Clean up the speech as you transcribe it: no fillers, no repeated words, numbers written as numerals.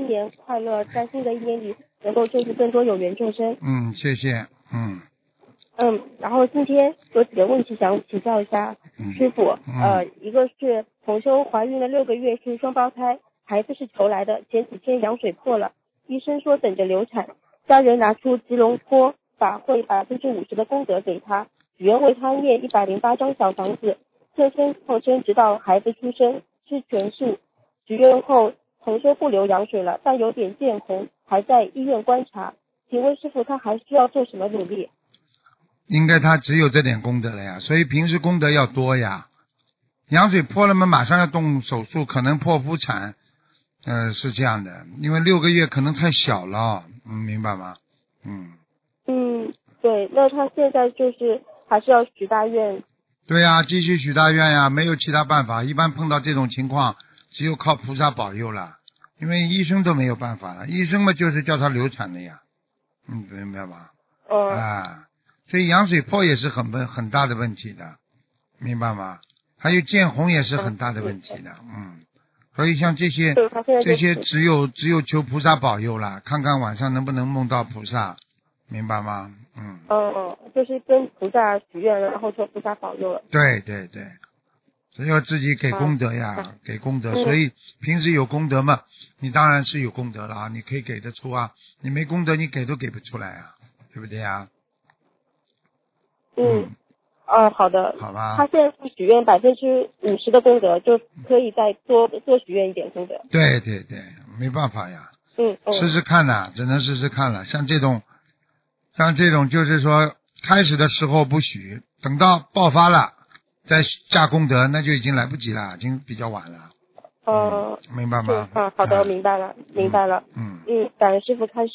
新年快乐，在新的一年里能够救助更多有缘众生。 谢谢。 然后今天有几个问题想请教一下师傅。一个是同修怀孕了6个月，是双胞胎，孩子是求来的，前几天羊水破了，医生说等着流产，家人拿出吉隆坡法会50%的功德给他，许愿为他念108张小房子，切身放生直到孩子出生，吃全素。许愿后同修不流羊水了，但有点见红，还在医院观察，请问师傅他还需要做什么努力？ 应该他只有这点功德了呀，所以平时功德要多呀。羊水破了嘛，马上要动手术，可能剖腹产，是这样的，因为6个月可能太小了，明白吗？ 对，那他现在就是还是要许大愿。 对呀，继续许大愿呀，没有其他办法，一般碰到这种情况，只有靠菩萨保佑了，因为医生都没有办法了，医生嘛就是叫他流产的呀，明白吧？所以羊水破也是很大的问题的，明白吗？还有见红也是很大的问题的，所以像这些只有求菩萨保佑了，看看晚上能不能梦到菩萨，明白吗？ 就是跟菩萨许愿了，然后求菩萨保佑了。 对，只有自己给功德呀，给功德，所以平时有功德嘛，你当然是有功德了，你可以给得出啊，你没功德你给都给不出来啊，对不对呀？ 好的， 好吧。 他现在是许愿50%的功德，就可以再多许愿一点功德。 对，没办法呀。试试看呐，只能试试看了。像这种就是说，开始的时候不许，等到爆发了再下功德，那就已经来不及了，已经比较晚了。明白吗？ 好的，明白了。感恩师父开始。